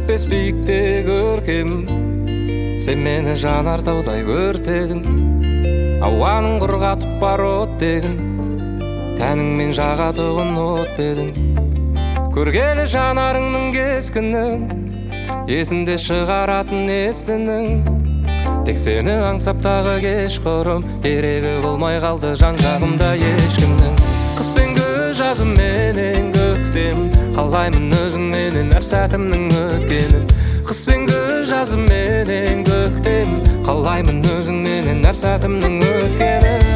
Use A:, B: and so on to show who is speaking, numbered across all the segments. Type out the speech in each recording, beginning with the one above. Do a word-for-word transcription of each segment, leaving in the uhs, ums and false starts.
A: жетпес биікте көркем, сен мені жанартаудай өртедің. Ауаның құрғатып бар оттегін, тәніңмен жағатығын от бедің. Көргелі жанарыңның кескінін, есінде шығаратын естінің. Тек сені аңсап тағы кешқұрым, керегі болмай қалды жан-жағымда ешкімнің. Қыс пен күз, жазым менен көктем, қалаймын өзіңменен әр сәтімнің өткенін. Қыс пен күз, жазым менен көктем, қалаймын өзіңменен әр сәтімнің өткенін.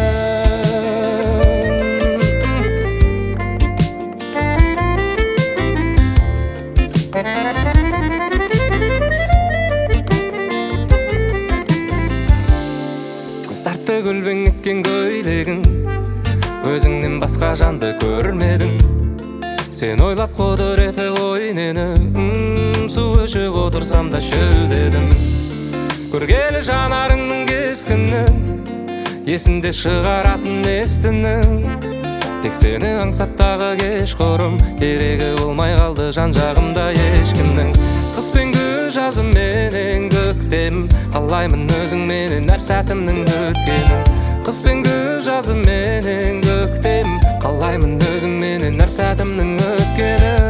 A: Көз тартты көлбең еткен көйлегің, өзіңнен басқа жанды көрмедің. Сен ойлап құдіреті ойнені, су ішіп отырсам да шөлдедім. Көргелі жанарыңның кескінін, есінде шығаратын естінің. Тек сені аңсап тағы кешқұрым, керегі болмай қалды жан-жағымда ешкімнің. Қыс пен күз, жазым менен көктем, қалаймын өзіңменен әр сәтімнің өткенін. Қыс пен күз, жазым менен көктем, қалаймын өзіңменен әр сәтімнің өткенін.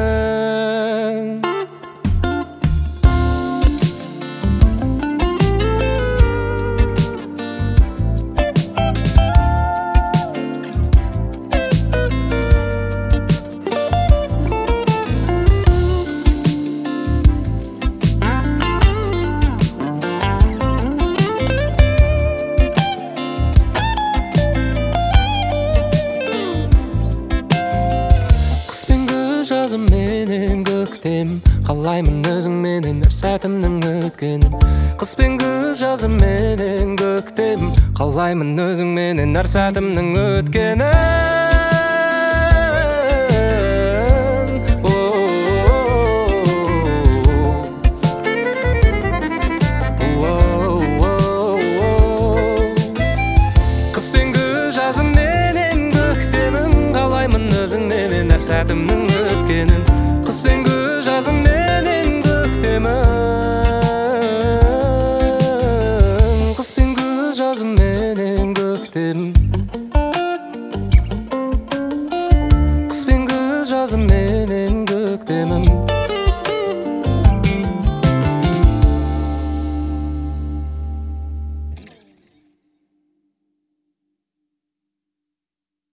A: Жазым менен көктем, қалаймын өзіңменен әр сәтімнің өткенін. Қыс пен күз, жазым менен көктем, қалаймын өзіңменен әр сәтімнің өткенін. Қыс пен күз, жазым менен көктемім, қалаймын өзіңменен әр сәтімнің өткенін. Қыс пен